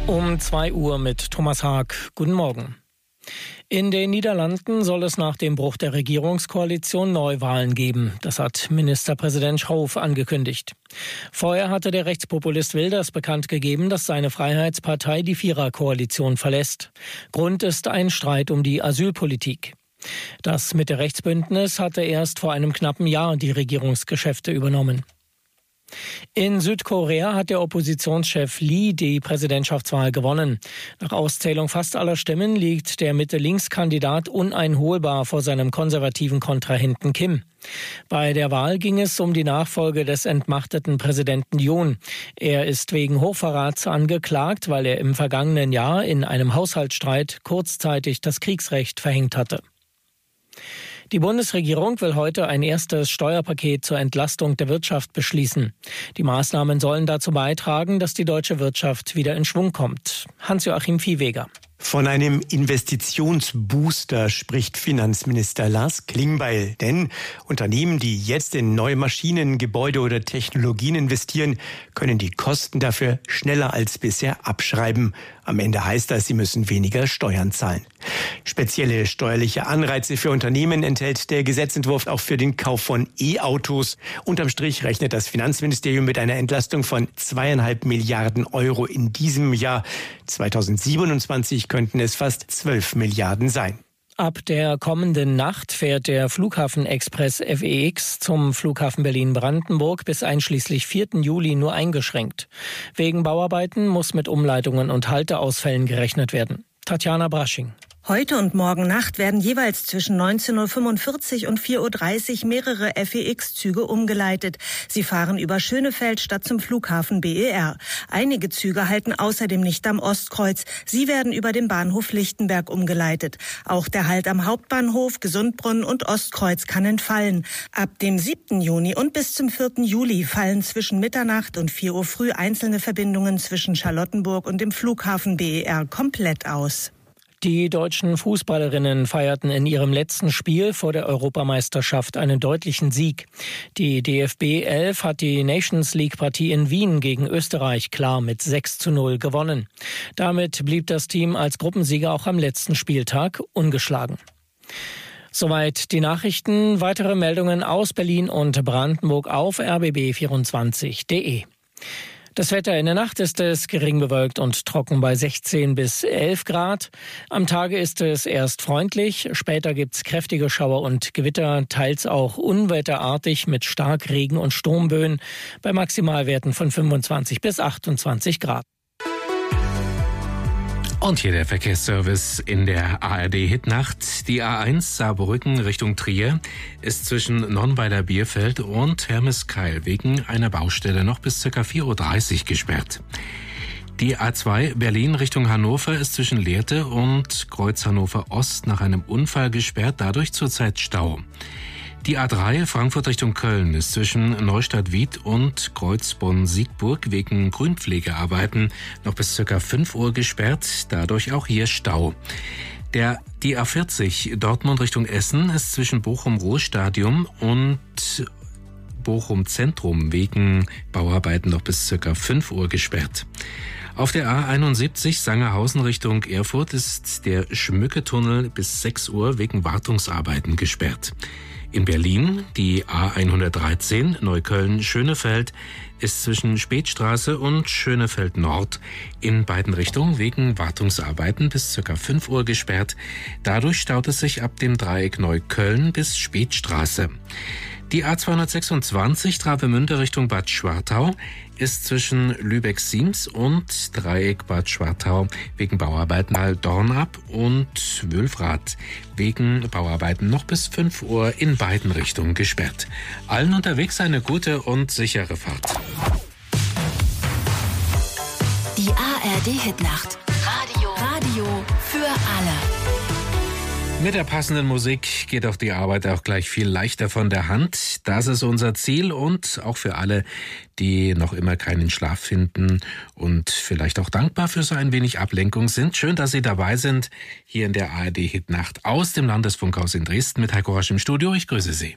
Um 2 Uhr mit Thomas Haag. Guten Morgen. In den Niederlanden soll es nach dem Bruch der Regierungskoalition Neuwahlen geben. Das hat Ministerpräsident Schoof angekündigt. Vorher hatte der Rechtspopulist Wilders bekannt gegeben, dass seine Freiheitspartei die Viererkoalition verlässt. Grund ist ein Streit um die Asylpolitik. Das Mitte-Rechts-Bündnis hatte erst vor einem knappen Jahr die Regierungsgeschäfte übernommen. In Südkorea hat der Oppositionschef Lee die Präsidentschaftswahl gewonnen. Nach Auszählung fast aller Stimmen liegt der Mitte-Links-Kandidat uneinholbar vor seinem konservativen Kontrahenten Kim. Bei der Wahl ging es um die Nachfolge des entmachteten Präsidenten Yoon. Er ist wegen Hochverrats angeklagt, weil er im vergangenen Jahr in einem Haushaltsstreit kurzzeitig das Kriegsrecht verhängt hatte. Die Bundesregierung will heute ein erstes Steuerpaket zur Entlastung der Wirtschaft beschließen. Die Maßnahmen sollen dazu beitragen, dass die deutsche Wirtschaft wieder in Schwung kommt. Hans-Joachim Viehweger. Von einem Investitionsbooster spricht Finanzminister Lars Klingbeil. Denn Unternehmen, die jetzt in neue Maschinen, Gebäude oder Technologien investieren, können die Kosten dafür schneller als bisher abschreiben. Am Ende heißt das, sie müssen weniger Steuern zahlen. Spezielle steuerliche Anreize für Unternehmen enthält der Gesetzentwurf auch für den Kauf von E-Autos. Unterm Strich rechnet das Finanzministerium mit einer Entlastung von 2,5 Milliarden Euro in diesem Jahr. 2027 könnten es fast 12 Milliarden sein. Ab der kommenden Nacht fährt der Flughafenexpress FEX zum Flughafen Berlin-Brandenburg bis einschließlich 4. Juli nur eingeschränkt. Wegen Bauarbeiten muss mit Umleitungen und Halteausfällen gerechnet werden. Tatjana Brasching. Heute und morgen Nacht werden jeweils zwischen 19.45 Uhr und 4.30 Uhr mehrere FEX-Züge umgeleitet. Sie fahren über Schönefeld statt zum Flughafen BER. Einige Züge halten außerdem nicht am Ostkreuz. Sie werden über den Bahnhof Lichtenberg umgeleitet. Auch der Halt am Hauptbahnhof, Gesundbrunnen und Ostkreuz kann entfallen. Ab dem 7. Juni und bis zum 4. Juli fallen zwischen Mitternacht und 4 Uhr früh einzelne Verbindungen zwischen Charlottenburg und dem Flughafen BER komplett aus. Die deutschen Fußballerinnen feierten in ihrem letzten Spiel vor der Europameisterschaft einen deutlichen Sieg. Die DFB 11 hat die Nations League-Partie in Wien gegen Österreich klar mit 6:0 gewonnen. Damit blieb das Team als Gruppensieger auch am letzten Spieltag ungeschlagen. Soweit die Nachrichten. Weitere Meldungen aus Berlin und Brandenburg auf rbb24.de. Das Wetter: in der Nacht ist es gering bewölkt und trocken bei 16 bis 11 Grad. Am Tage ist es erst freundlich, später gibt's kräftige Schauer und Gewitter, teils auch unwetterartig mit Starkregen und Sturmböen bei Maximalwerten von 25 bis 28 Grad. Und hier der Verkehrsservice in der ARD-Hitnacht. Die A1 Saarbrücken Richtung Trier ist zwischen Nonnweiler-Bierfeld und Hermeskeil wegen einer Baustelle noch bis ca. 4.30 Uhr gesperrt. Die A2 Berlin Richtung Hannover ist zwischen Lehrte und Kreuz Hannover Ost nach einem Unfall gesperrt, dadurch zurzeit Stau. Die A3 Frankfurt Richtung Köln ist zwischen Neustadt-Wied und Kreuzbonn-Siegburg wegen Grünpflegearbeiten noch bis ca. 5 Uhr gesperrt, dadurch auch hier Stau. Die A40 Dortmund Richtung Essen ist zwischen Bochum-Ruhrstadion und Bochum-Zentrum wegen Bauarbeiten noch bis ca. 5 Uhr gesperrt. Auf der A71 Sangerhausen Richtung Erfurt ist der Schmücketunnel bis 6 Uhr wegen Wartungsarbeiten gesperrt. In Berlin die A113 Neukölln-Schönefeld ist zwischen Spätstraße und Schönefeld Nord in beiden Richtungen wegen Wartungsarbeiten bis ca. 5 Uhr gesperrt. Dadurch staut es sich ab dem Dreieck Neukölln bis Spätstraße. Die A226 Travemünde Richtung Bad Schwartau ist zwischen Lübeck-Siems und Dreieck Bad Schwartau wegen Bauarbeiten Dornab und Wülfrath wegen Bauarbeiten noch bis 5 Uhr in beiden Richtungen gesperrt. Allen unterwegs eine gute und sichere Fahrt. Die ARD-Hitnacht. Radio für alle. Mit der passenden Musik geht auch die Arbeit auch gleich viel leichter von der Hand. Das ist unser Ziel und auch für alle, die noch immer keinen Schlaf finden und vielleicht auch dankbar für so ein wenig Ablenkung sind. Schön, dass Sie dabei sind hier in der ARD-Hitnacht aus dem Landesfunkhaus in Dresden mit Heiko Rasch im Studio. Ich grüße Sie.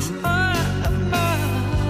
this heart of mine.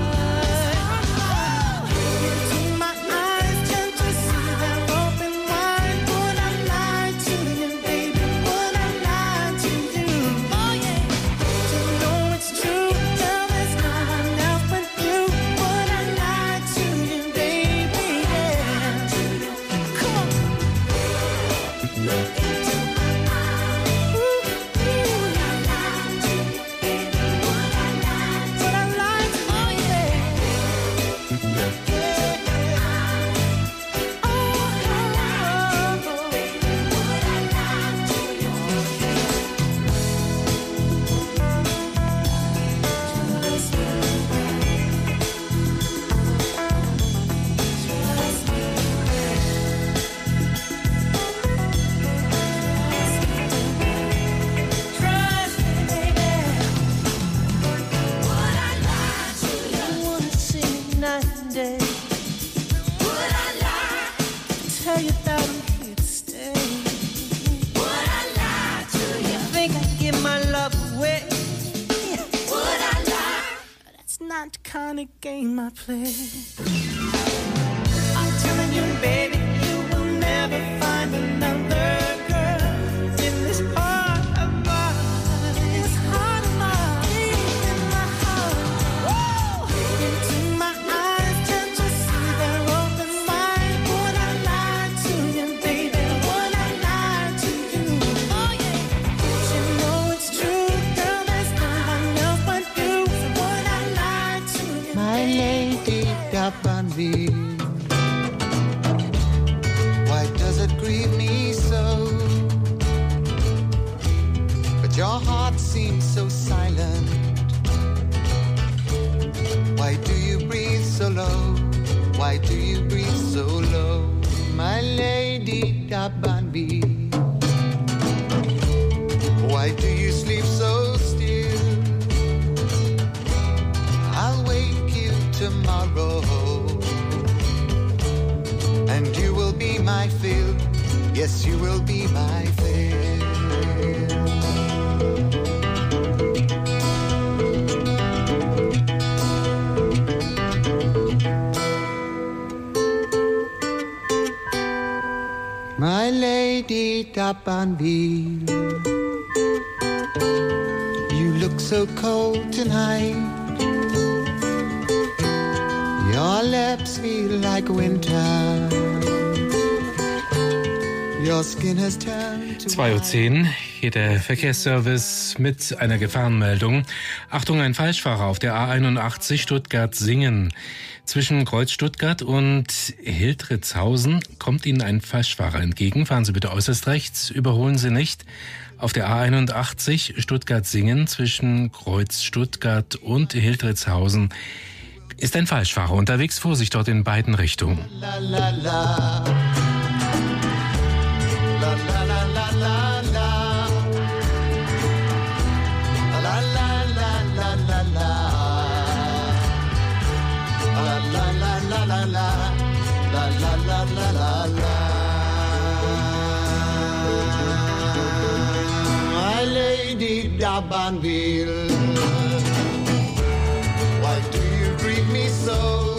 Into my eyes, can't you see they're open wide? Would I lie to you, baby? Would I lie to you? Oh yeah. To know it's true, girl, there's no one else but you. Would I lie to you, baby? Yeah. Come on. Look into my eyes. Ooh, would I lie to you, baby? Would I lie to you? Would I lie to you? Oh yeah. Look into my eyes. Oh, oh, oh, baby, would I lie to you? Trust me. Trust me, baby. Would I lie to you? I wanna see you night and day. Would I lie? Tell you that I'm here to stay. Would I lie to you? Think I'd give my love away? Would I lie? That's not the kind of game I play. I'm telling you, baby, you will never find another girl in this heart of mine. This heart of mine, in my heart. Woo! Into my eyes, can't you see they're open wide? Would I lie to you, baby? Would I lie to you? Oh yeah. You know it's true, girl, there's no one else but you. So would I lie to you, My lady D'Abanville, why does it grieve me so? But your heart seems so silent. Why do you breathe so low? Why do you breathe so low? My lady D'Abanville, why do you sleep so still? I'll wake you tomorrow, and you will be my fill. Yes, you will be my fill. My lady D'Abanville, you look so cold tonight. Your lips feel like winter. Your skin has turned to 2:10 Uhr, hier der Verkehrsservice mit einer Gefahrenmeldung. Achtung, ein Falschfahrer auf der A81 Stuttgart-Singen. Zwischen Kreuz Stuttgart und Hildritzhausen kommt Ihnen ein Falschfahrer entgegen. Fahren Sie bitte äußerst rechts, überholen Sie nicht. Auf der A81 Stuttgart-Singen zwischen Kreuz Stuttgart und Hildritzhausen ist ein Falschfahrer unterwegs. Vorsicht dort in beiden Richtungen. la la la. La la la la la la. La la la la la la. La la la la la la. La la la la la la. My lady D'Abanville, why do you grieve me so?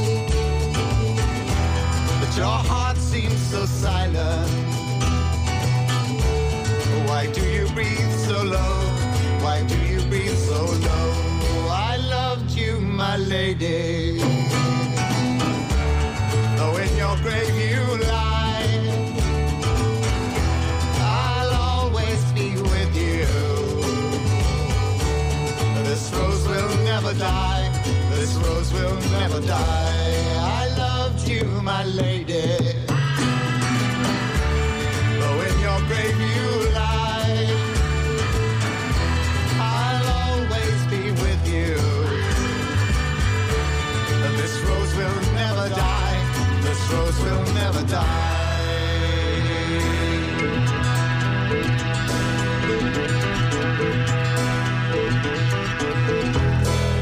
But your heart seems so silent. Why do you breathe so low? Why do you breathe so low? I loved you, my lady. Though in your grave you lie, I'll always be with you. This rose will never die. This rose will never die. I loved you, my lady. Though in your grave you lie, I'll always be with you. This rose will never die. This rose will never die.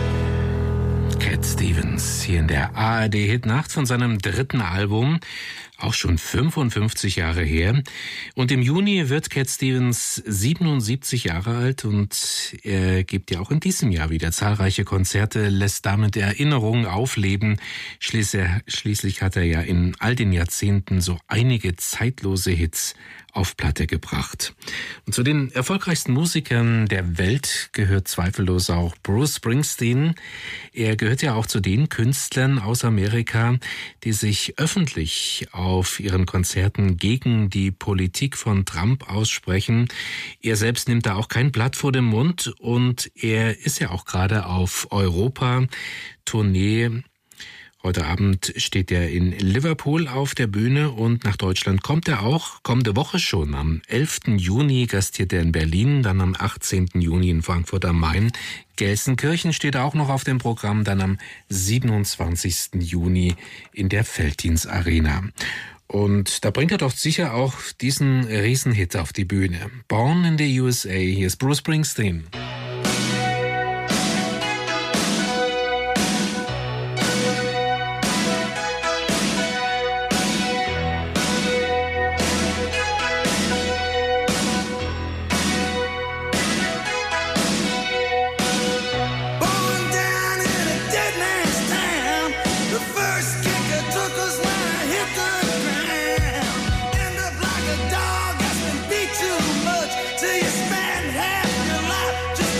Cat Stevens hier in der ARD Hitnacht von seinem dritten Album Auch schon 55 Jahre her. Und im Juni wird Cat Stevens 77 Jahre alt und er gibt ja auch in diesem Jahr wieder zahlreiche Konzerte, lässt damit Erinnerungen aufleben. Schließlich hat er ja in all den Jahrzehnten so einige zeitlose Hits auf Platte gebracht. Und zu den erfolgreichsten Musikern der Welt gehört zweifellos auch Bruce Springsteen. Er gehört ja auch zu den Künstlern aus Amerika, die sich öffentlich auf ihren Konzerten gegen die Politik von Trump aussprechen. Er selbst nimmt da auch kein Blatt vor den Mund und er ist ja auch gerade auf Europa-Tournee. Heute Abend steht er in Liverpool auf der Bühne und nach Deutschland kommt er auch kommende Woche schon. Am 11. Juni gastiert er in Berlin, dann am 18. Juni in Frankfurt am Main. Gelsenkirchen steht auch noch auf dem Programm, dann am 27. Juni in der Veltins Arena. Und da bringt er doch sicher auch diesen Riesenhit auf die Bühne. Born in the USA, hier ist Bruce Springsteen. Till you spend half your life just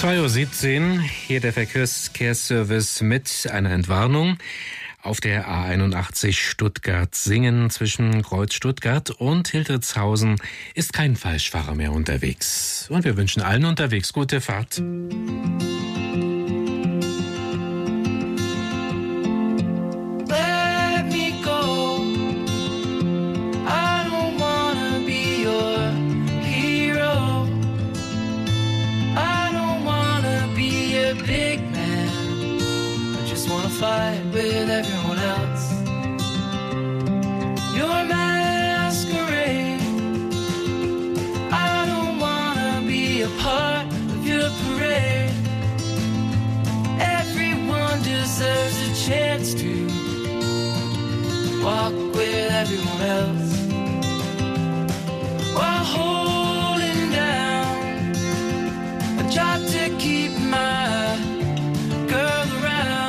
2:17 Uhr, hier der Verkehrsservice mit einer Entwarnung. Auf der A81 Stuttgart-Singen zwischen Kreuz Stuttgart und Hildritzhausen ist kein Falschfahrer mehr unterwegs. Und wir wünschen allen unterwegs gute Fahrt. Fight with everyone else. Your masquerade. I don't wanna be a part of your parade. Everyone deserves a chance to walk with everyone else while holding down a job to keep my girl around.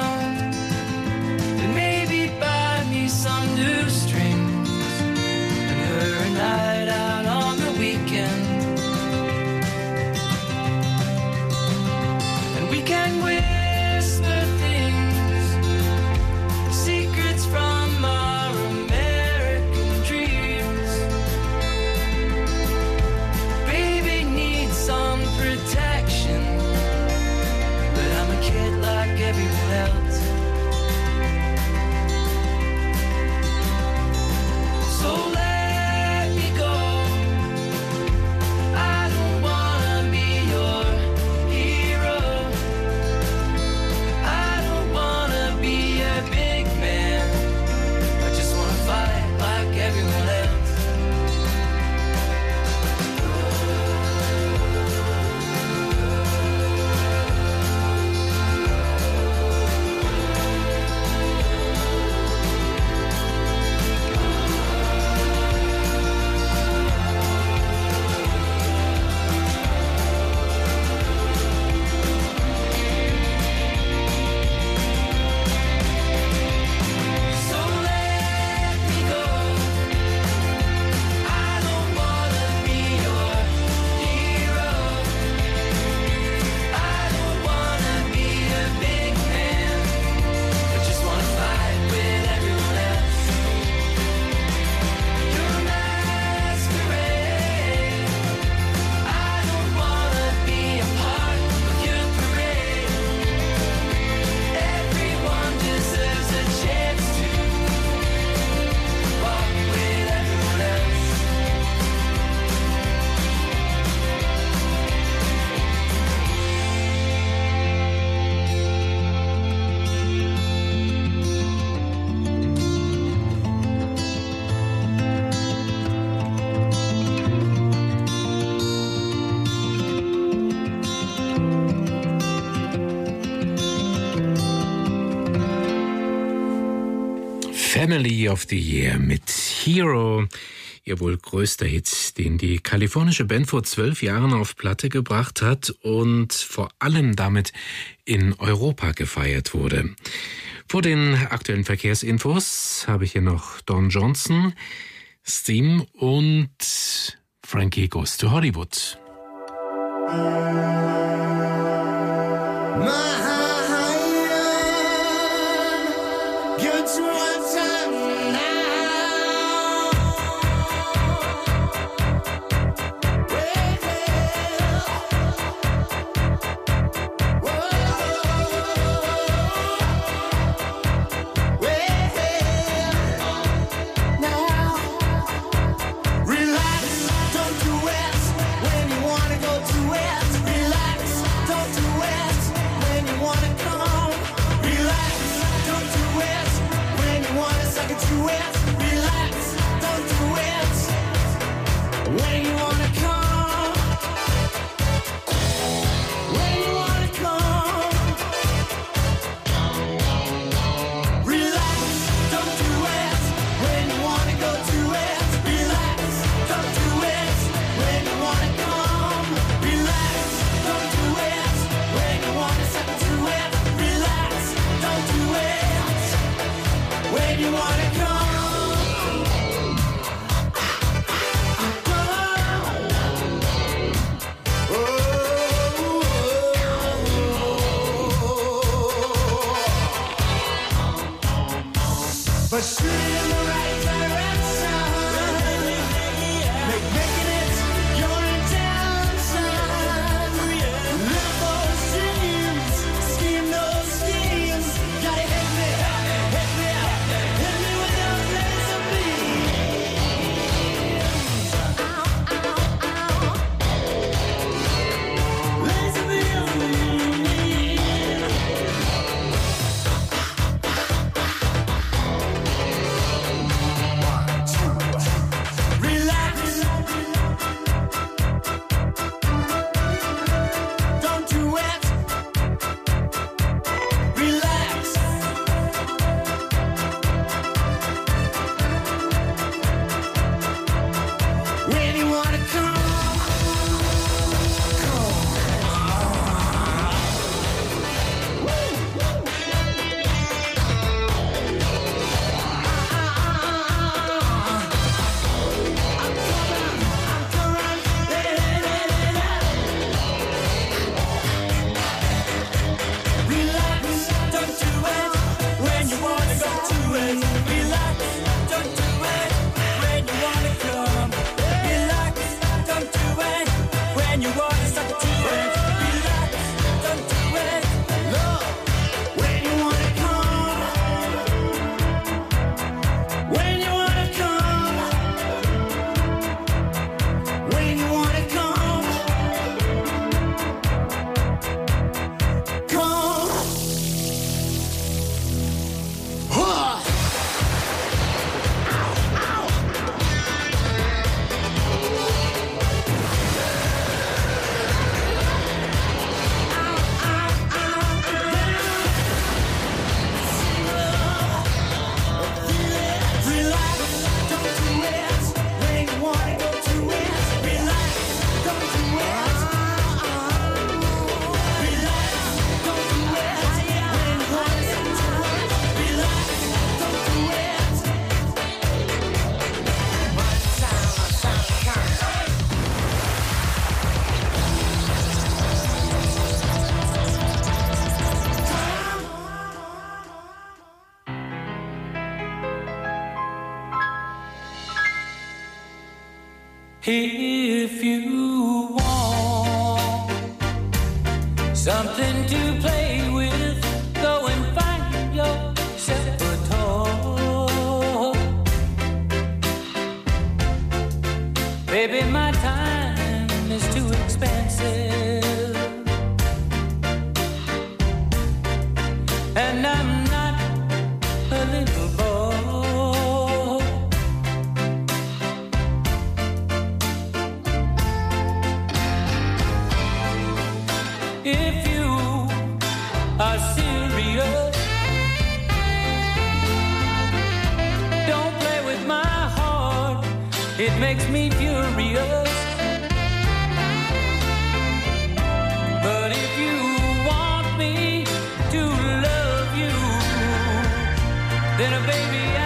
Some new strings and her a night out on the weekend, and we can whisper things, secrets from our American dreams. Baby needs some protection, but I'm a kid like everyone else. So let me go. I don't wanna be your hero. I don't wanna be a big man. I just wanna fight like everyone else. Family of the Year mit Hero, ihr wohl größter Hit, den die kalifornische Band vor 12 Jahren auf Platte gebracht hat und vor allem damit in Europa gefeiert wurde. Vor den aktuellen Verkehrsinfos habe ich hier noch Don Johnson, Steam und Frankie Goes to Hollywood. You wanna come? If you want something to play with, go and find yourself a toy. Baby, my time is too expensive, and I'm not a little boy. If you are serious, don't play with my heart, it makes me furious. But if you want me to love you, then baby I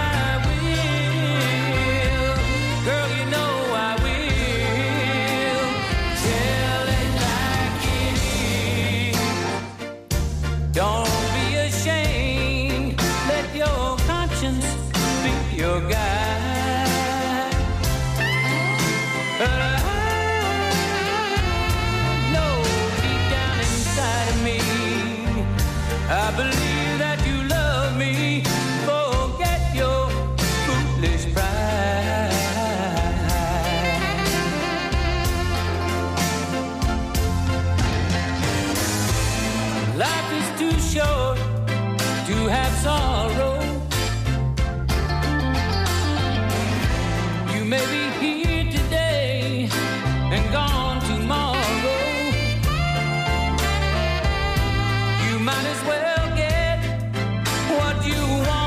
will. Girl, you know I will. Tell it like it is. Don't be ashamed. Let your conscience be your guide. But I know deep down inside of me, I believe that you love me. Forget your foolish pride. Life is too short to have sorrow. You may be here today and gone tomorrow. You might as well get what you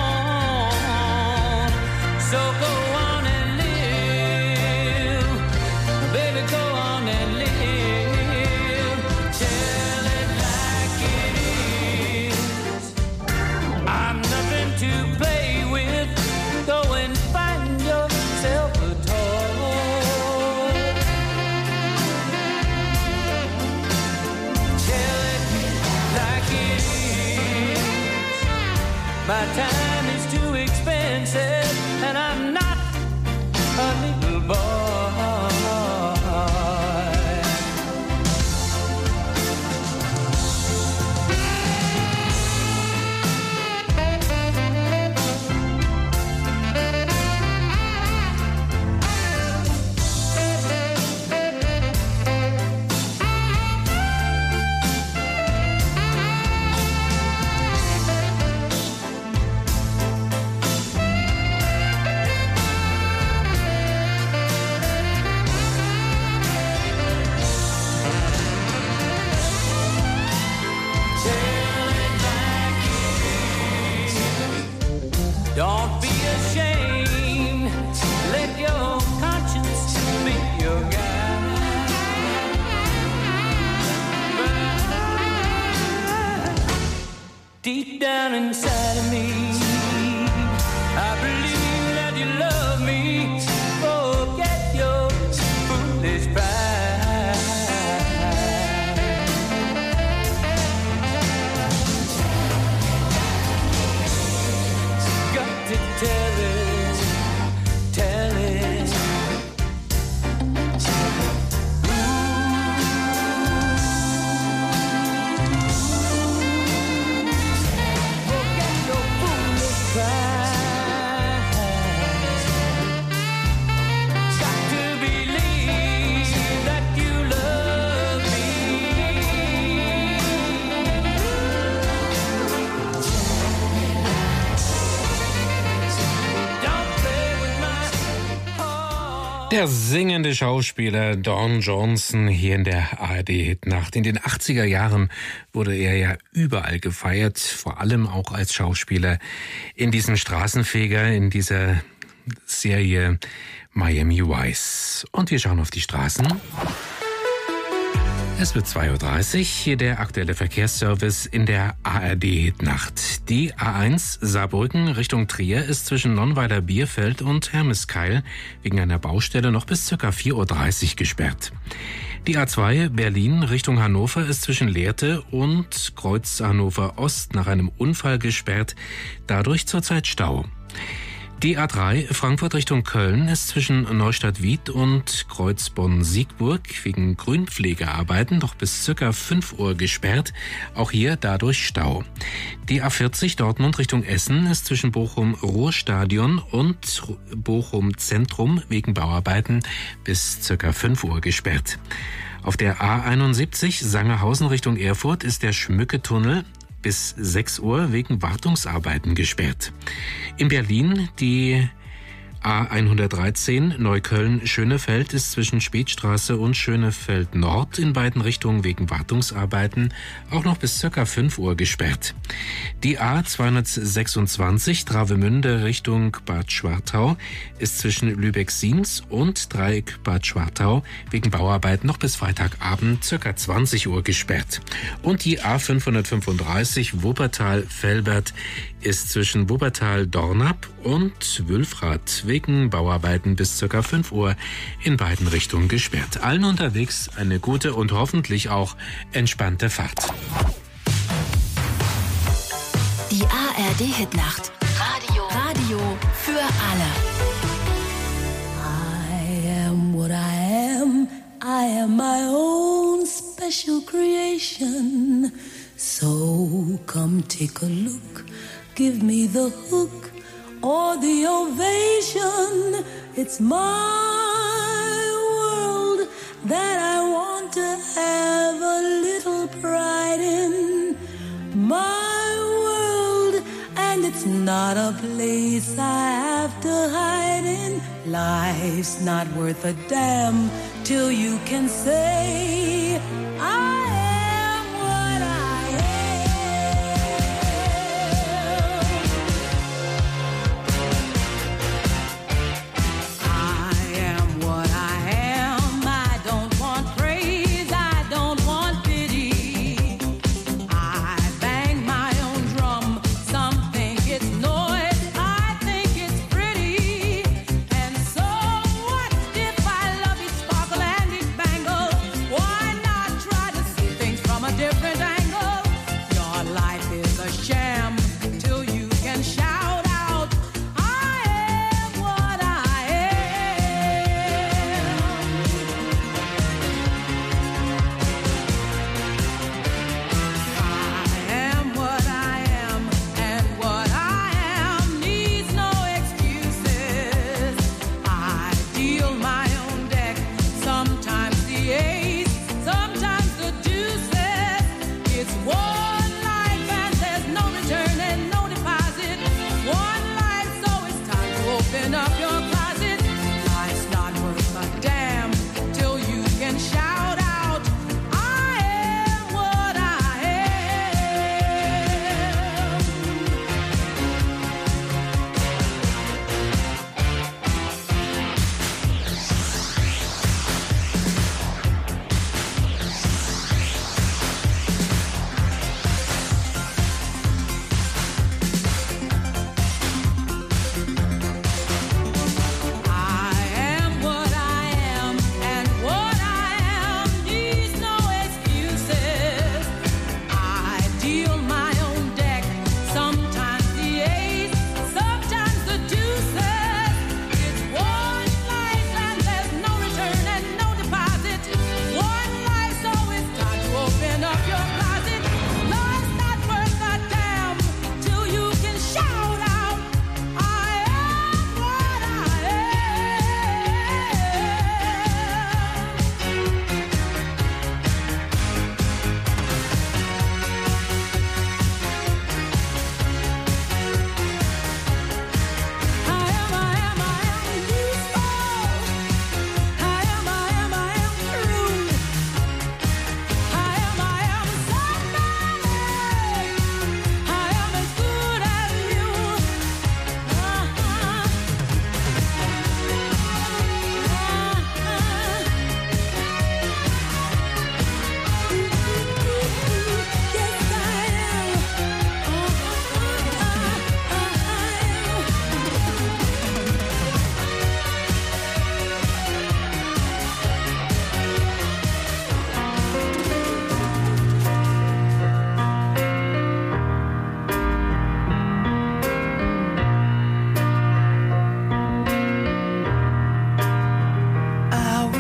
want. So go on and live. Baby, go on and live. Tell it like it is. I'm nothing to play with. Go and find yourself a toy. Tell it like it is. My time is too expensive, and I'm not a little boy. Don't be ashamed. Let your conscience be your guide. But deep down inside of me, I believe that you love me. Forget your foolish pride. Got to tell it, tell it. Forget your foolish pride. Got to believe that you love me. Don't play with my heart. Der singende Schauspieler Don Johnson hier in der ARD-Hitnacht. In den 80er Jahren wurde er ja überall gefeiert, vor allem auch als Schauspieler in diesem Straßenfeger, in dieser Serie Miami Vice. Und wir schauen auf die Straßen. Es wird 2:30 Uhr, hier der aktuelle Verkehrsservice in der ARD-Hitnacht. Die A1 Saarbrücken Richtung Trier ist zwischen Nonnweiler-Bierfeld und Hermeskeil wegen einer Baustelle noch bis ca. 4:30 Uhr gesperrt. Die A2 Berlin Richtung Hannover ist zwischen Lehrte und Kreuz Hannover Ost nach einem Unfall gesperrt, dadurch zurzeit Stau. Die A3 Frankfurt Richtung Köln ist zwischen Neustadt-Wied und Kreuzbonn-Siegburg wegen Grünpflegearbeiten noch bis ca. 5 Uhr gesperrt. Auch hier dadurch Stau. Die A40 Dortmund Richtung Essen ist zwischen Bochum-Ruhrstadion und Bochum-Zentrum wegen Bauarbeiten bis ca. 5 Uhr gesperrt. Auf der A71 Sangerhausen Richtung Erfurt ist der Schmücketunnel bis 6 Uhr wegen Wartungsarbeiten gesperrt. In Berlin die A113 Neukölln-Schönefeld ist zwischen Spätstraße und Schönefeld Nord in beiden Richtungen wegen Wartungsarbeiten auch noch bis ca. 5 Uhr gesperrt. Die A226 Travemünde Richtung Bad Schwartau ist zwischen Lübeck-Siens und Dreieck Bad Schwartau wegen Bauarbeiten noch bis Freitagabend ca. 20 Uhr gesperrt. Und die A535 Wuppertal-Velbert ist zwischen Wuppertal-Dornap und Wülfrath wegen Bauarbeiten bis ca. 5 Uhr in beiden Richtungen gesperrt. Allen unterwegs eine gute und hoffentlich auch entspannte Fahrt. Die ARD-Hitnacht. Radio für alle. I am what I am. I am my own special creation. So come take a look. Give me the hook or the ovation. It's my world that I want to have a little pride in. My world, and it's not a place I have to hide in. Life's not worth a damn till you can say I am what I am. I am what I am. I don't want praise, I don't want pity. I bang my own drum. Some think it's noise, I think it's pretty. And so what if I love each sparkle and each bangle? Why not try to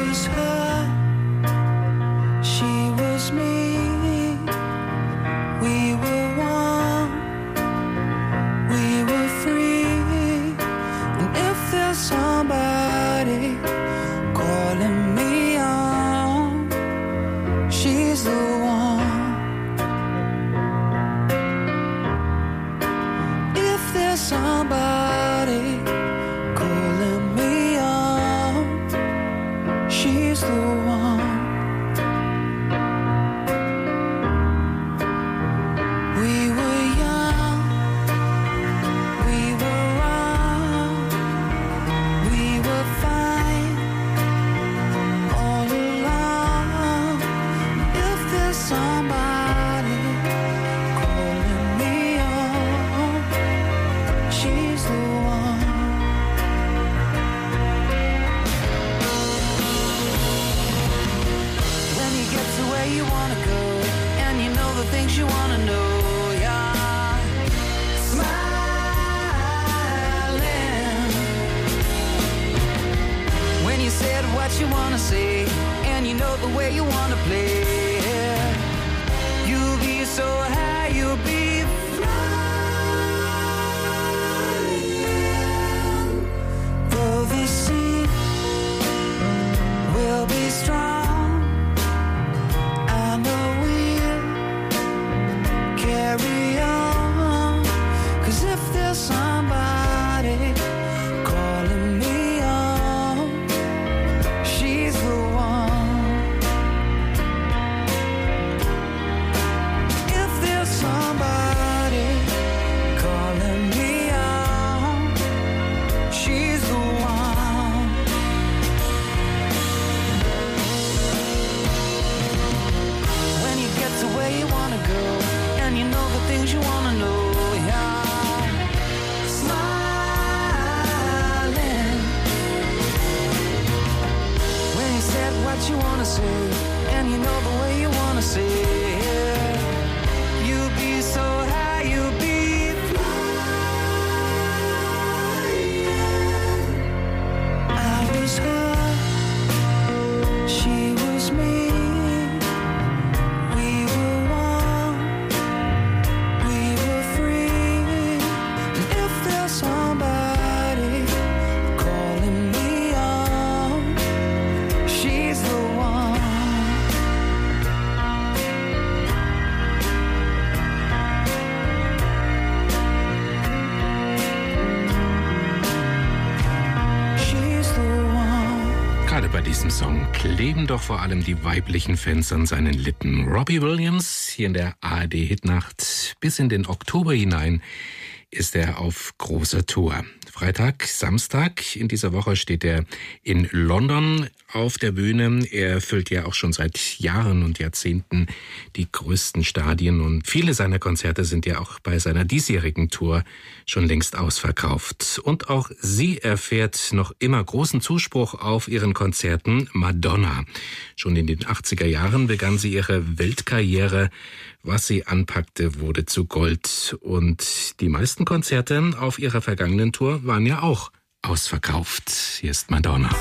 was her, she was me. We were one, we were free. And if there's somebody calling me on, she's the one. If there's somebody calling me on, she's the one. We were young, we were wrong, we were fine all along. If there's somebody calling me on, she's the one. When you get to where you wanna go, and you know the things you wanna know, yeah. Smiling. When you said what you wanna say, and you know the way you wanna play, you'll be so high, you'll be flying. Though the sea will be strong, I know we'll carry on. 'Cause if there's somebody calling me on, she's the one. If there's somebody calling me on, she's the one. When you get to where you wanna go, and you know the things you wanna know, yeah. Smiling. When you said what you wanna say, and you know the way you wanna say it, you'll be so high, you'll be flying. I was her, she was me. We were one, we were free. And if there's somebody calling me on, she's the one. She's the one. Gerade bei diesem Song kleben doch vor allem die weiblichen Fans an seinen Lippen. Robbie Williams hier in der ARD-Hitnacht. Bis in den Oktober hinein ist er auf großer Tour. Freitag, Samstag in dieser Woche steht er in London auf der Bühne. Er füllt ja auch schon seit Jahren und Jahrzehnten die größten Stadien und viele seiner Konzerte sind ja auch bei seiner diesjährigen Tour schon längst ausverkauft. Und auch sie erfährt noch immer großen Zuspruch auf ihren Konzerten. Madonna. Schon in den 80er Jahren begann sie ihre Weltkarriere. Was sie anpackte, wurde zu Gold. Und die meisten Konzerte auf ihrer vergangenen Tour waren ja auch ausverkauft. Hier ist Madonna.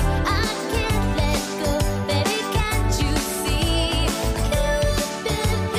Baby, can't you see? You've been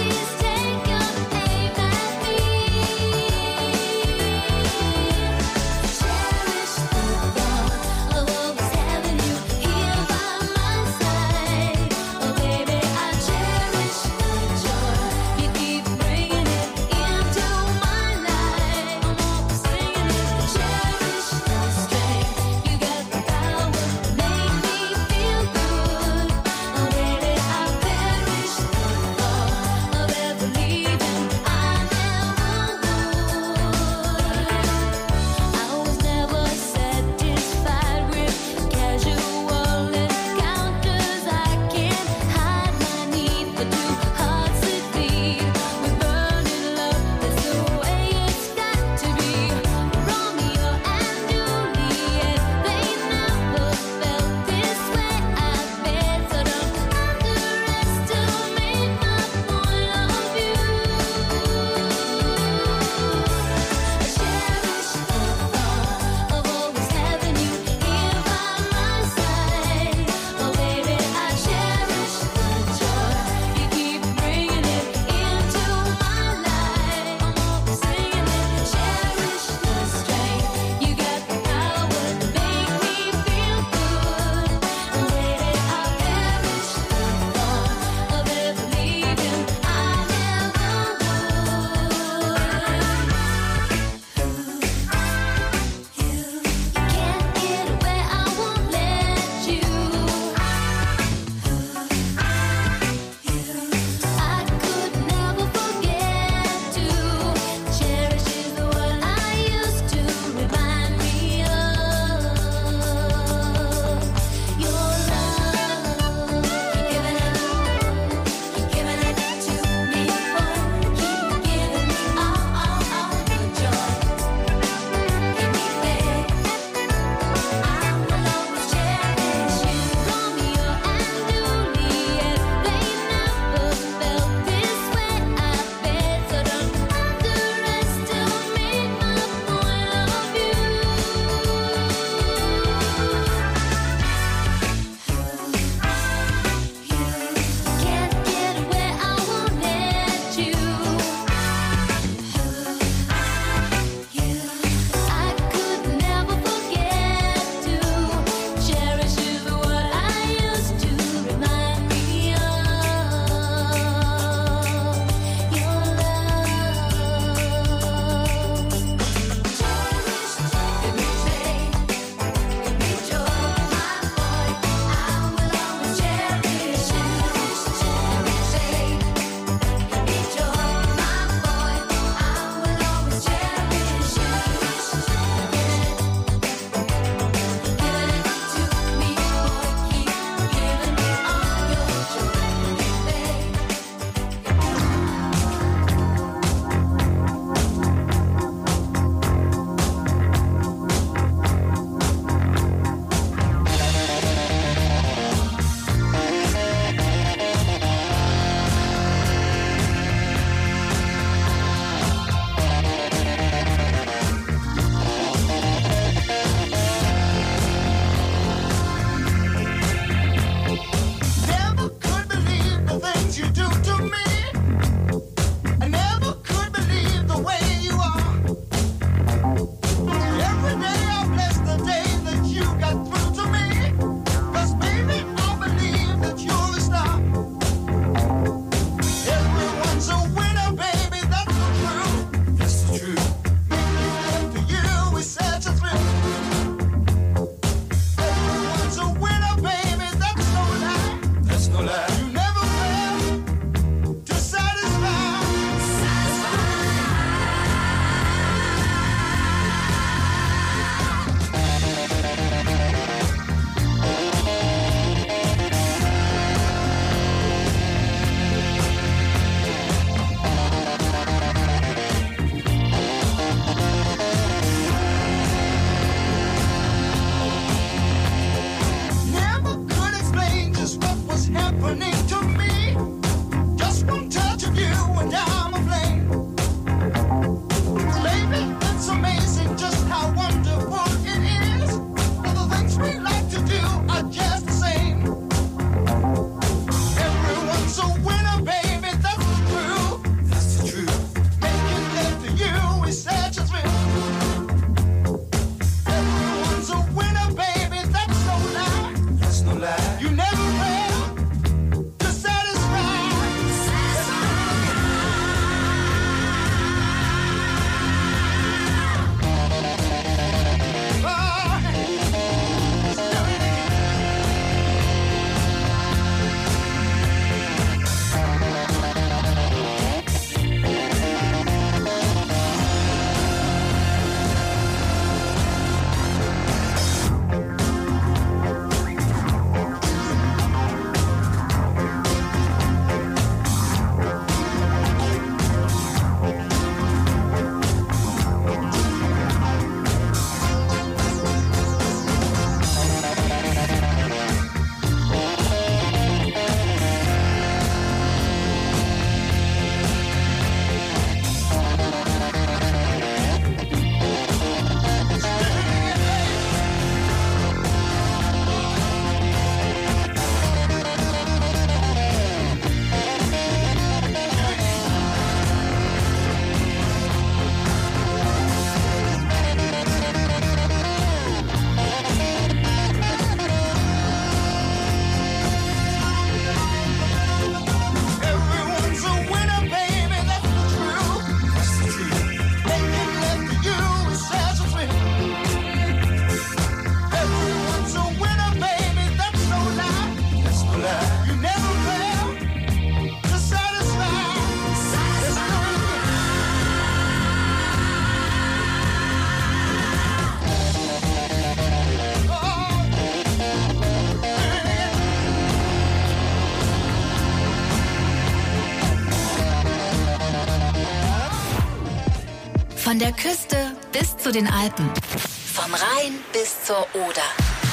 Von der Küste bis zu den Alpen. Vom Rhein bis zur Oder.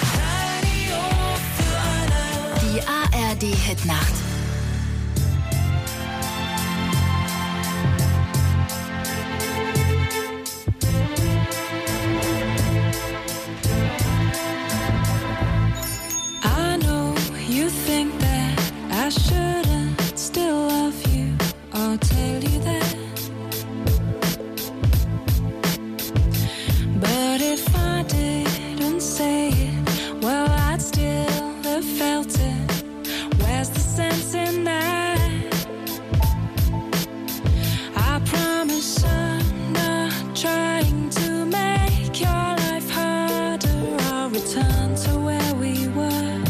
Die ARD-Hitnacht. I know you think that I shouldn't still love you or tell you that. But if I didn't say it, well, I'd still have felt it. Where's the sense in that? I promise I'm not trying to make your life harder. I'll return to where we were.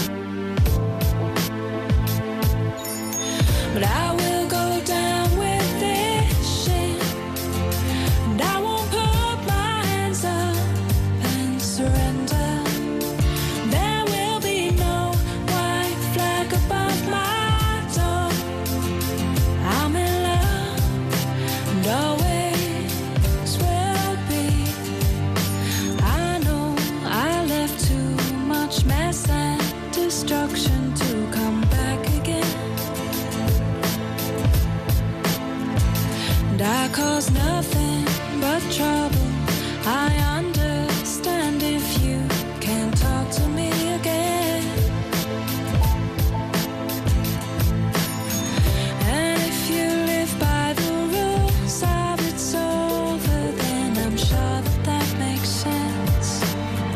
But I will go down with this shit, and I won't put my hands up and surrender. There will be no white flag above my door. I'm in love and always will be. I know I left too much mess and destruction to come back again. And I cause nothing but trouble. I understand if you can't talk to me again. And if you live by the rules of it's over, then I'm sure that that makes sense.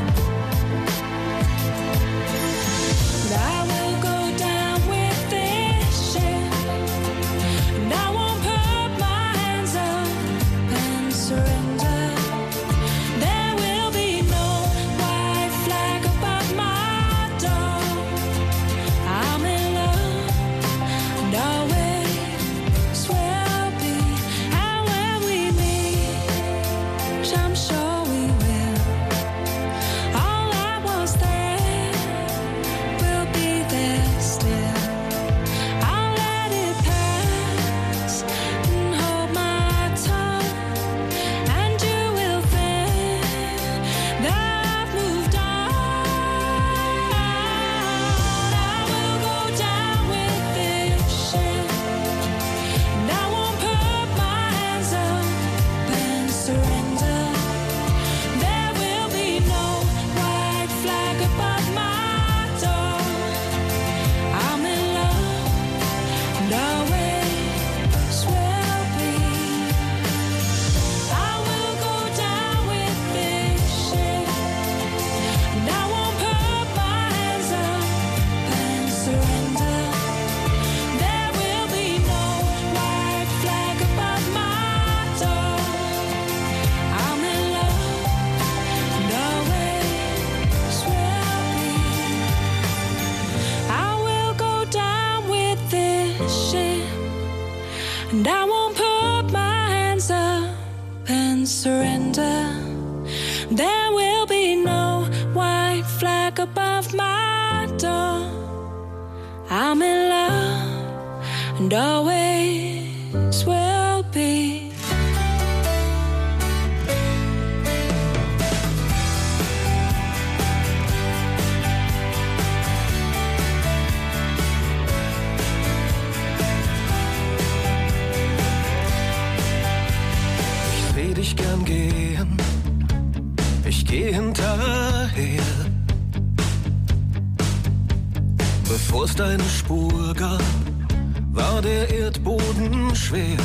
But I will go down with this shit, and I won't put my hands up and surrender. There will be no white flag above my door. I'm in love and always will be. And when we meet, which I'm sure we will, all that was there will be there still. I'll let it pass and hold my tongue, and you will think that I've moved on. I will go down with this shit, and I won't put my hands up and surrender. There will be no white flag above my door. I'm in love and always will be. I will go down with this shit, and I won't put my hands up and surrender. There will be no white flag above my door. I'm in love and always will be. I will go down with this shit, and I won't put my hands up and surrender. There will be no white flag above my door. I'm in love and always will be. Ich seh dich gern gehen, ich geh hinterher. Bevor es deine Spur gab, war der Erdboden schwer.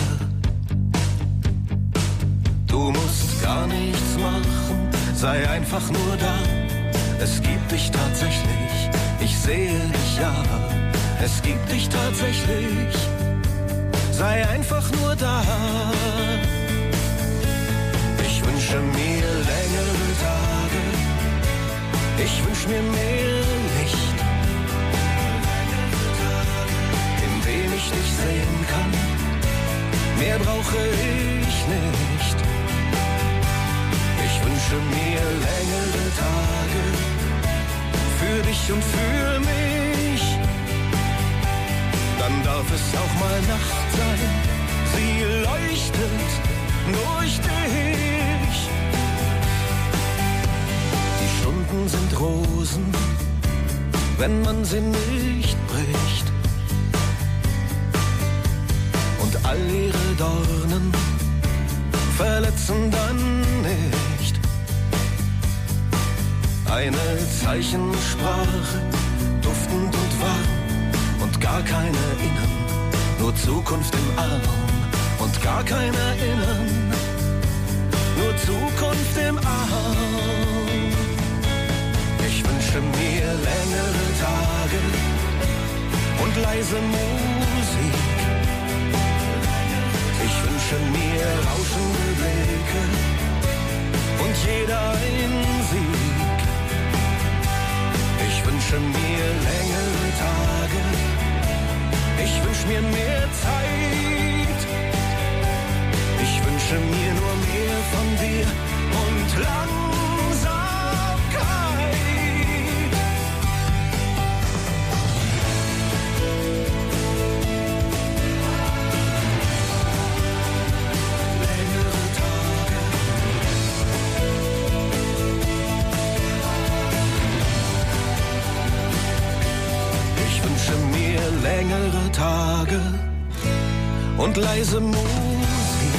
Du musst gar nichts machen, sei einfach nur da. Es gibt dich tatsächlich, ich sehe dich ja. Es gibt dich tatsächlich, sei einfach nur da. Ich wünsche mir längere Tage, ich wünsch mir mehr Licht, in dem ich dich sehen kann. Mehr brauche ich nicht. Ich wünsche mir längere Tage für dich und für mich. Dann darf es auch mal Nacht sein, sie leuchtet durch dich. wenn man sie nicht bricht. Und all ihre Dornen verletzen dann nicht. Eine Zeichensprache, duftend und warm und gar kein Erinnern, nur Zukunft im Arm und gar kein Erinnern, nur Zukunft im Arm. Ich wünsche mir längere Tage und leise Musik. Ich wünsche mir rauschende Blicke und jeder ein Sieg. Ich wünsche mir längere Tage, ich wünsche mir mehr Zeit. Ich wünsche mir nur mehr von dir und Langsamkeit. Längere Tage. Ich wünsche mir längere Tage und leise Musik.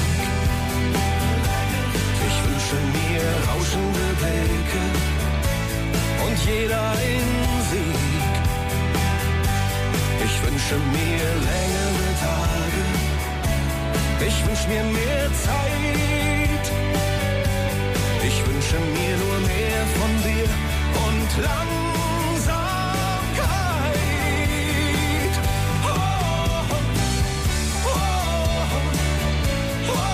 Ich wünsche mir rauschende Blicke und jeder ein Sieg. Ich wünsche mir längere Tage, ich wünsche mir mehr Zeit. Ich wünsche mir nur mehr von dir und Langsamkeit. Oh, oh, oh, oh,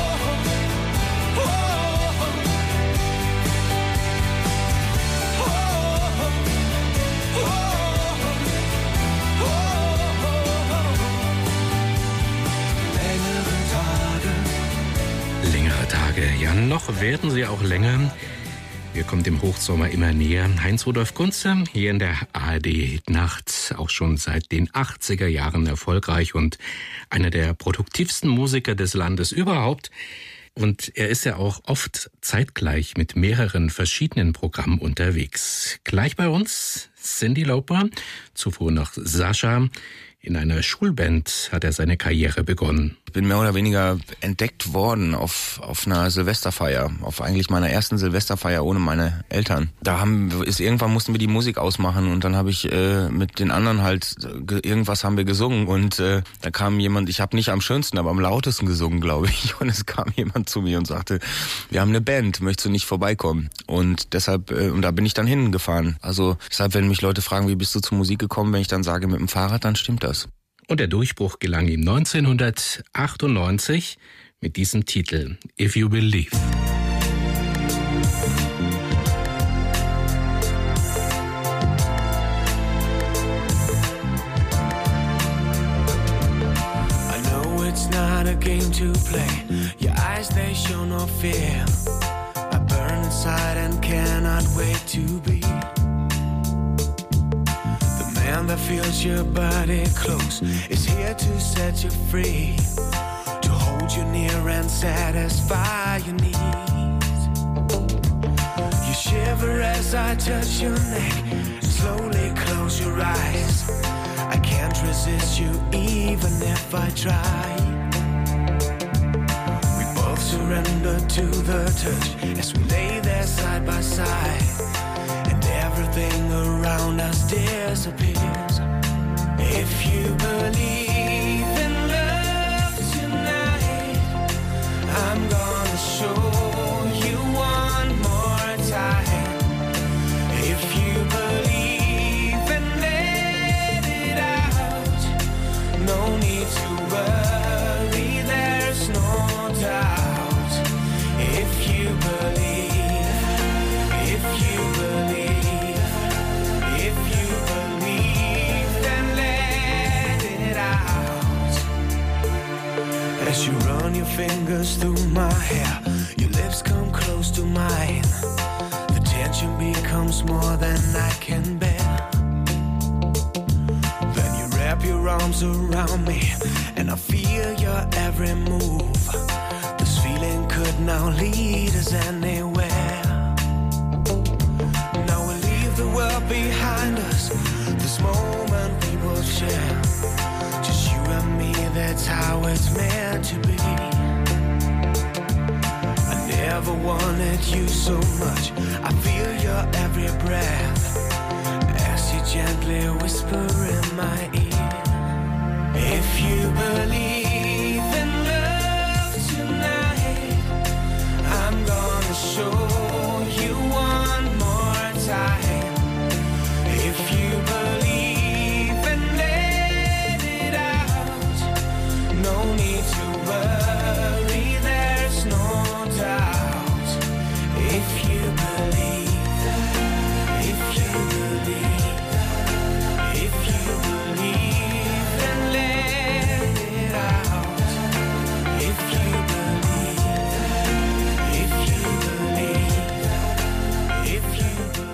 Längere Tage, ja, noch werden sie auch länger. Wir kommen dem Hochsommer immer näher. Heinz-Rudolf Kunze hier in der ARD-Nacht, auch schon seit den 80er Jahren erfolgreich und einer der produktivsten Musiker des Landes überhaupt. Und er ist ja auch oft zeitgleich mit mehreren verschiedenen Programmen unterwegs. Gleich bei uns Cyndi Lauper, zuvor noch Sascha. In einer Schulband hat er seine Karriere begonnen. Ich bin mehr oder weniger entdeckt worden auf einer Silvesterfeier, auf eigentlich meiner ersten Silvesterfeier ohne meine Eltern. Irgendwann mussten wir die Musik ausmachen und dann habe ich mit den anderen halt irgendwas haben wir gesungen und da kam jemand, ich habe nicht am schönsten, aber am lautesten gesungen, glaube ich, und es kam jemand zu mir und sagte, wir haben eine Band, möchtest du nicht vorbeikommen? Und deshalb, und da bin ich dann hingefahren. Also deshalb, wenn mich Leute fragen, wie bist du zur Musik gekommen, wenn ich dann sage mit dem Fahrrad, dann stimmt das. Und der Durchbruch gelang ihm 1998 mit diesem Titel If You Believe. I know it's not a game to play. Your eyes, they show no fear. I burn inside and cannot wait to be man that feels your body close, is here to set you free, to hold you near and satisfy your needs. You shiver as I touch your neck, slowly close your eyes. I can't resist you even if I try. We both surrender to the touch as we lay there side by side. Everything around us disappears. If you believe in love tonight, I'm gonna show you one more time. If you believe and let it out, no need to worry, there's no doubt. If you believe, if you believe, as you run your fingers through my hair, your lips come close to mine. The tension becomes more than I can bear. Then you wrap your arms around me, and I feel your every move. This feeling could now lead us anywhere. Now we'll leave the world behind us, that's how it's meant to be. I never wanted you so much. I feel your every breath as you gently whisper in my ear. If you believe in love tonight, I'm gonna show you one more time. If you believe and let it out, no need to worry, there's no doubt. If you believe that, if you believe that, if you believe and let it out. If you believe that, if you believe that, if you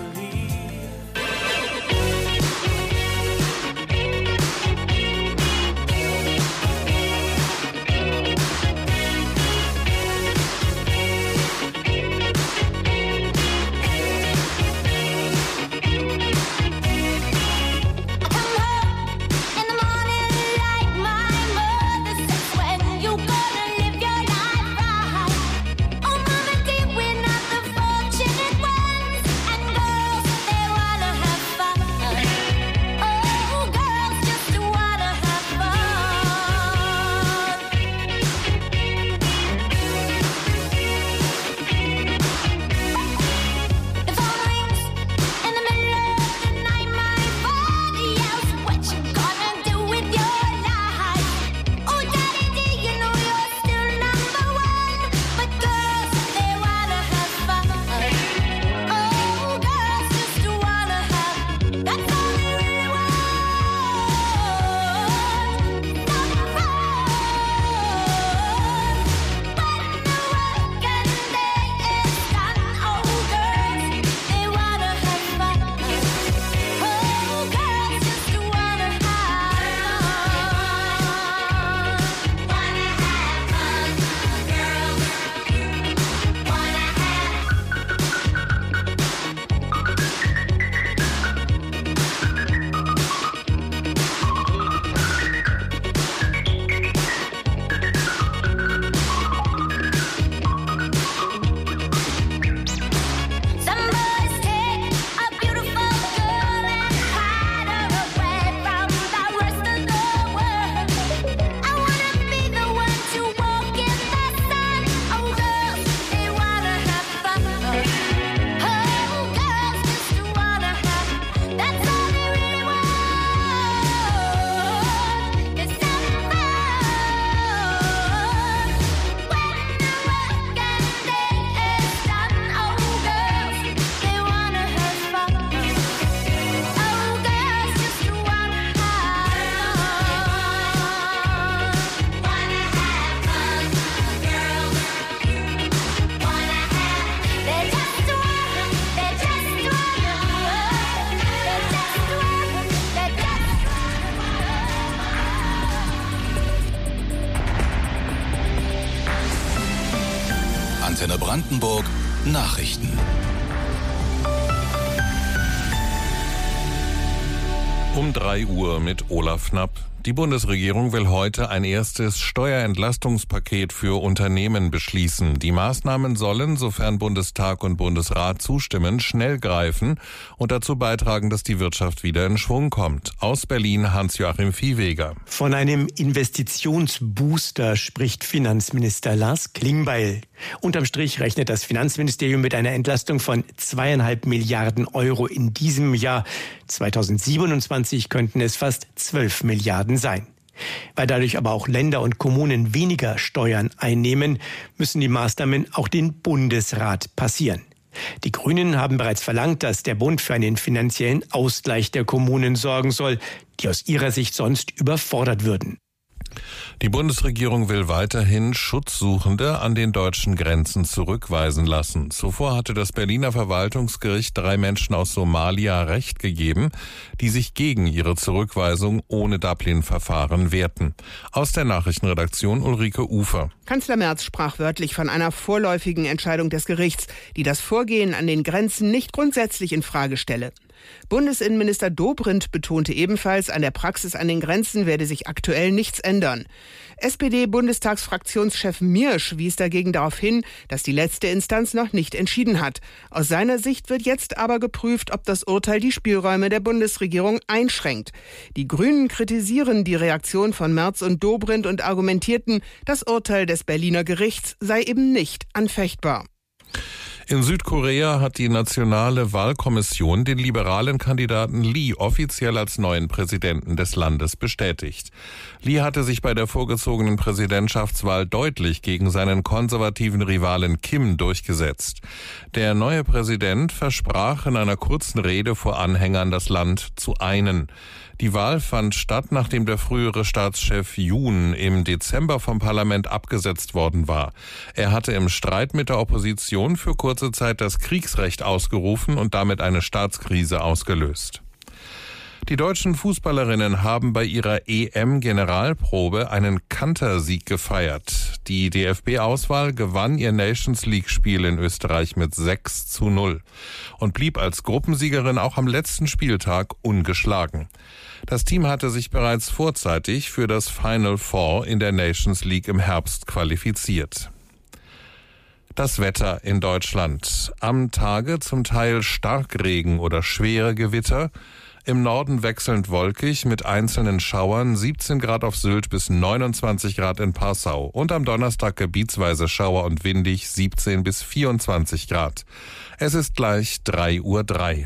Antenne Brandenburg Nachrichten. Um 3 Uhr mit Olaf Knapp. Die Bundesregierung will heute ein erstes Steuerentlastungspaket für Unternehmen beschließen. Die Maßnahmen sollen, sofern Bundestag und Bundesrat zustimmen, schnell greifen und dazu beitragen, dass die Wirtschaft wieder in Schwung kommt. Aus Berlin Hans-Joachim Viehweger. Von einem Investitionsbooster spricht Finanzminister Lars Klingbeil. Unterm Strich rechnet das Finanzministerium mit einer Entlastung von 2,5 Milliarden Euro in diesem Jahr. 2027 könnten es fast 12 Milliarden sein. Weil dadurch aber auch Länder und Kommunen weniger Steuern einnehmen, müssen die Maßnahmen auch den Bundesrat passieren. Die Grünen haben bereits verlangt, dass der Bund für einen finanziellen Ausgleich der Kommunen sorgen soll, die aus ihrer Sicht sonst überfordert würden. Die Bundesregierung will weiterhin Schutzsuchende an den deutschen Grenzen zurückweisen lassen. Zuvor hatte das Berliner Verwaltungsgericht 3 Menschen aus Somalia Recht gegeben, die sich gegen ihre Zurückweisung ohne Dublin-Verfahren wehrten. Aus der Nachrichtenredaktion Ulrike Ufer. Kanzler Merz sprach wörtlich von einer vorläufigen Entscheidung des Gerichts, die das Vorgehen an den Grenzen nicht grundsätzlich in Frage stelle. Bundesinnenminister Dobrindt betonte ebenfalls, an der Praxis an den Grenzen werde sich aktuell nichts ändern. SPD-Bundestagsfraktionschef Miersch wies dagegen darauf hin, dass die letzte Instanz noch nicht entschieden hat. Aus seiner Sicht wird jetzt aber geprüft, ob das Urteil die Spielräume der Bundesregierung einschränkt. Die Grünen kritisieren die Reaktion von Merz und Dobrindt und argumentierten, das Urteil des Berliner Gerichts sei eben nicht anfechtbar. In Südkorea hat die Nationale Wahlkommission den liberalen Kandidaten Lee offiziell als neuen Präsidenten des Landes bestätigt. Lee hatte sich bei der vorgezogenen Präsidentschaftswahl deutlich gegen seinen konservativen Rivalen Kim durchgesetzt. Der neue Präsident versprach in einer kurzen Rede vor Anhängern, das Land zu einen. Die Wahl fand statt, nachdem der frühere Staatschef Yoon im Dezember vom Parlament abgesetzt worden war. Er hatte im Streit mit der Opposition für kurze Zeit das Kriegsrecht ausgerufen und damit eine Staatskrise ausgelöst. Die deutschen Fußballerinnen haben bei ihrer EM-Generalprobe einen Kantersieg gefeiert. Die DFB-Auswahl gewann ihr Nations-League-Spiel in Österreich mit 6:0 und blieb als Gruppensiegerin auch am letzten Spieltag ungeschlagen. Das Team hatte sich bereits vorzeitig für das Final Four in der Nations League im Herbst qualifiziert. Das Wetter in Deutschland. Am Tage zum Teil Starkregen oder schwere Gewitter. Im Norden wechselnd wolkig mit einzelnen Schauern, 17 Grad auf Sylt bis 29 Grad in Passau. Und am Donnerstag gebietsweise Schauer und windig, 17 bis 24 Grad. Es ist gleich 3:03 Uhr.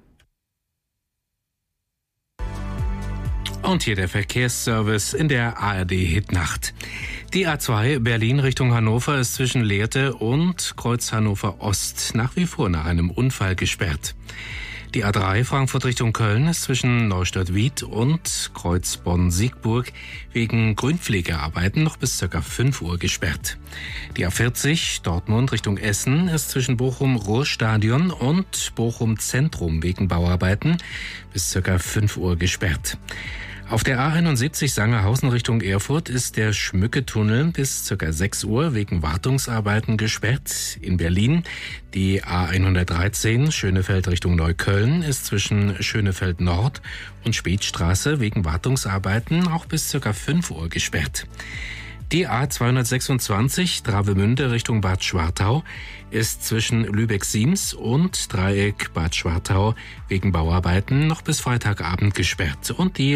Und hier der Verkehrsservice in der ARD-Hitnacht. Die A2 Berlin Richtung Hannover ist zwischen Lehrte und Kreuz Hannover Ost nach wie vor nach einem Unfall gesperrt. Die A3 Frankfurt Richtung Köln ist zwischen Neustadt-Wied und Kreuz Bonn-Siegburg wegen Grünpflegearbeiten noch bis ca. 5 Uhr gesperrt. Die A40 Dortmund Richtung Essen ist zwischen Bochum-Ruhrstadion und Bochum-Zentrum wegen Bauarbeiten bis ca. 5 Uhr gesperrt. Auf der A71 Sangerhausen Richtung Erfurt ist der Schmücketunnel bis ca. 6 Uhr wegen Wartungsarbeiten gesperrt. In Berlin die A113 Schönefeld Richtung Neukölln ist zwischen Schönefeld Nord und Spätstraße wegen Wartungsarbeiten auch bis ca. 5 Uhr gesperrt. Die A226 Travemünde Richtung Bad Schwartau ist zwischen Lübeck-Siems und Dreieck Bad Schwartau wegen Bauarbeiten noch bis Freitagabend gesperrt. Und die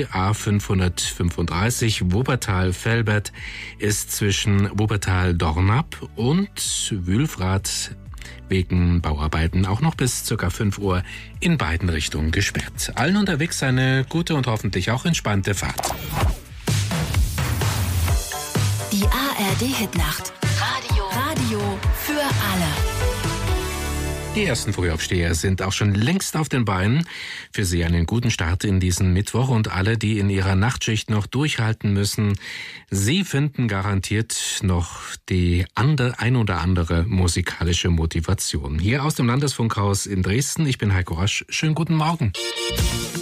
A535 Wuppertal-Velbert ist zwischen Wuppertal-Dornap und Wülfrath wegen Bauarbeiten auch noch bis ca. 5 Uhr in beiden Richtungen gesperrt. Allen unterwegs eine gute und hoffentlich auch entspannte Fahrt. Die ARD-Hitnacht. Radio für alle. Die ersten Frühaufsteher sind auch schon längst auf den Beinen. Für Sie einen guten Start in diesen Mittwoch und alle, die in ihrer Nachtschicht noch durchhalten müssen. Sie finden garantiert noch die ein oder andere musikalische Motivation. Hier aus dem Landesfunkhaus in Dresden. Ich bin Heiko Rasch. Schönen guten Morgen.